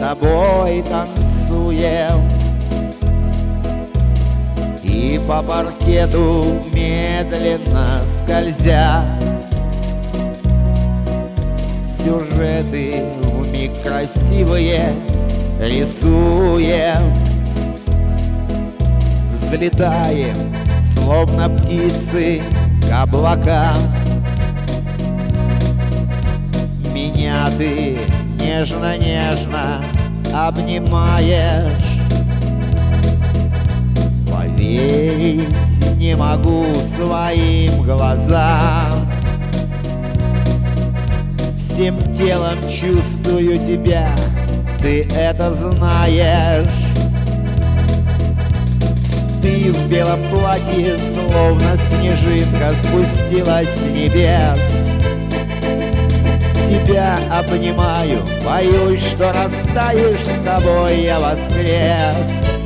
тобой танцуем. И по паркету медленно скользя, сюжеты вмиг красивые рисуем. Взлетаем, словно птицы, к облакам. Меня ты нежно-нежно обнимаешь. Поверить не могу своим глазам. Всем телом чувствую тебя, ты это знаешь. Ты в белом платье, словно снежинка, спустилась с небес. Тебя обнимаю, боюсь, что растаешь, с тобой я воскрес.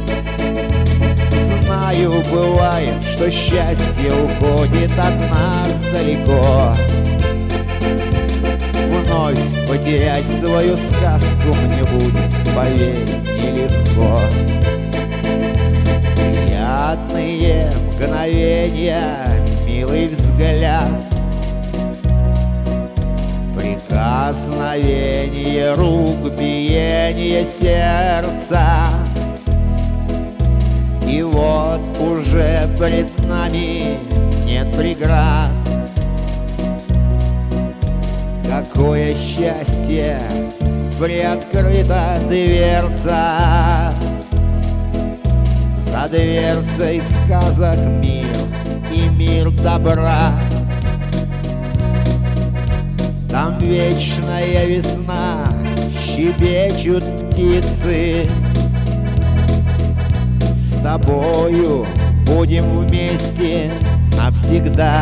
Знаю, бывает, что счастье уходит от нас далеко. Вновь потерять свою сказку мне будет, поверь, нелегко. Приятные мгновения, милый взгляд, прикосновение рук, биение сердца. И вот уже пред нами нет преград. Какое счастье, приоткрыта дверца. За дверцей сказок мир и мир добра. Там вечная весна, щебечут птицы. С тобою будем вместе навсегда.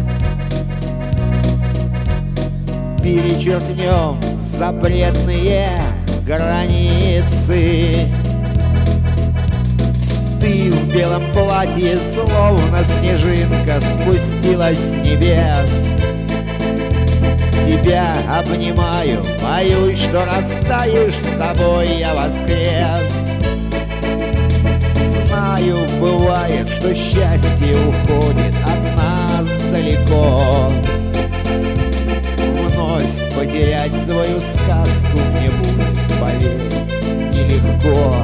Перечеркнем запретные границы. Ты в белом платье, словно снежинка, спустилась с небес. Тебя обнимаю, боюсь, что растаешь, с тобой я воскрес. Знаю, бывает, что счастье уходит от нас далеко. Вновь потерять свою сказку мне будет, поверь, нелегко.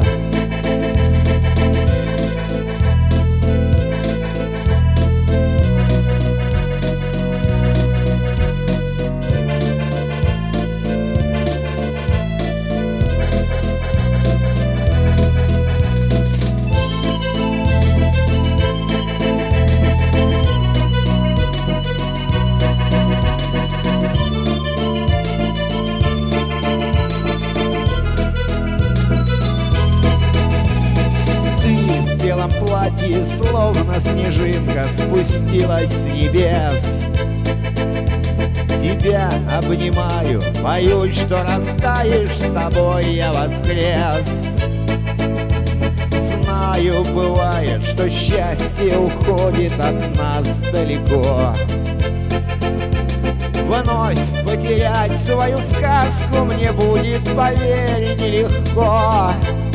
В белом платье, словно снежинка, спустилась с небес. Тебя обнимаю, боюсь, что растаешь, с тобой я воскрес. Знаю, бывает, что счастье уходит от нас далеко. Вновь потерять свою сказку мне будет, поверь, нелегко.